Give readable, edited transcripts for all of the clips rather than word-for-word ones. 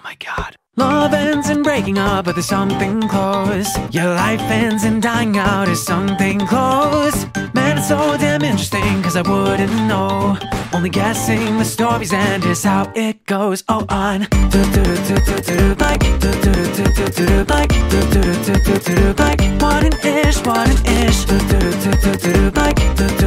my god. Love ends in breaking up, but there's something close. Your life ends in dying out, is something close. Man, it's so damn interesting, cause I wouldn't know. Only guessing the story's end is how it goes. Oh, on like like what an ish, what an ish. Like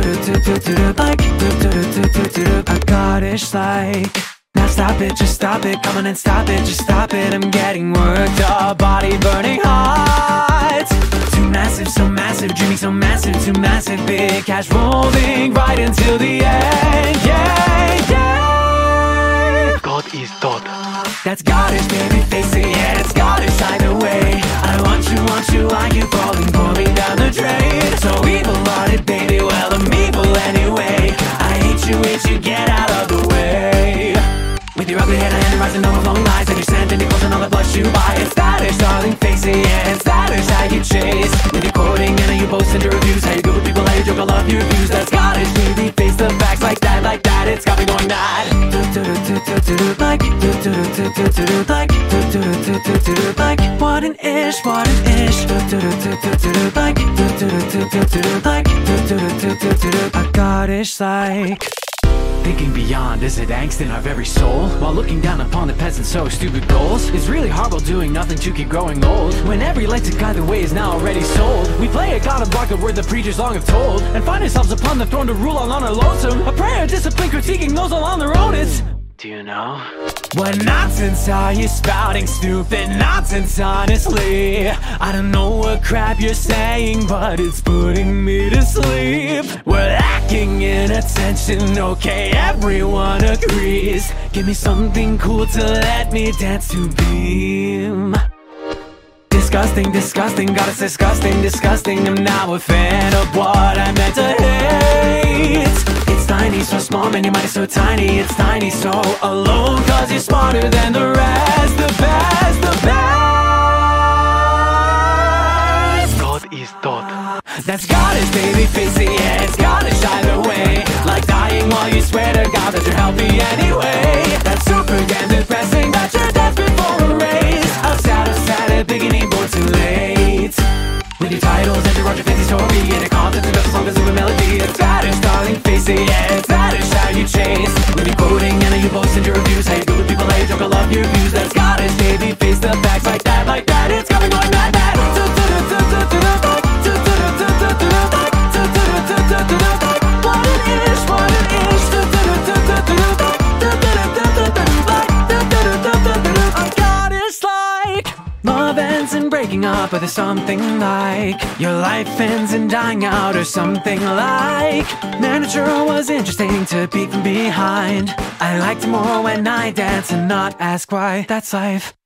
I got ish like. Now stop it, just stop it, come on and stop it, just stop it. I'm getting worked up, body burning hot. Too massive, so massive, dreaming so massive, too massive. Big cash rolling right until the end, yeah, yeah. God is thought. That's Goddish, baby, face it, yeah, it's Goddish either way. I want you, like you falling, pouring down the drain. So evil-hearted, baby, well, I'm evil anyway. I hate you, get out of the way. With your ugly head and rising overflowing lies, and your scent and your clothes and all the blush you buy. It's stylish, darling, face it, yeah, it's stylish how you chase. With your quoting and how you post in your reviews, how you go with people, how you joke, I love your views. That's Scottish, baby, face the facts like that, it's got me going mad. Like what an ish, what an ish. I got ish like. Thinking beyond, is it angst in our very soul? While looking down upon the peasants so stupid goals. It's really horrible doing nothing to keep growing old. When every light to guide the way is now already sold. We play a god and block the word the preachers long have told, and find ourselves upon the throne to rule on our lonesome. A prayer, discipline, critiquing those all on their own. It's, do you know? What nonsense are you spouting? Stupid nonsense, honestly. I don't know what crap you're saying, but it's putting me to sleep. We're lacking in attention, okay, everyone agrees. Give me something cool to let me dance to Beam. Disgusting, disgusting, God, it's disgusting, disgusting. I'm now a fan of what I meant to hate. It's tiny, so small, man, your mind is so tiny. It's tiny, so alone, cause you're smarter than the rest. The best, the best. God is thought. That's Goddish, baby, face it, yeah, it's Goddish either way. Like dying while you swear to God that you're healthy anyway. That's super damn depressing, that you're death before a race. Outside of sad, beginning born too late. With your titles and your Roger fancy story, and a content and just as long as a melody. It's Goddish, darling, face it, yeah, it's Goddish how you chase. With your quoting and how you post in your reviews, how you go with people, how you joke, I love your views. That's Goddish, baby, face the facts like that, it's got me going mad, mad. What it is, what it is. I got it's like love ends in breaking up, but there's something like your life ends in dying out, or something like. Man, it sure was interesting to peek from behind. I liked it more when I dance and not ask why. That's life.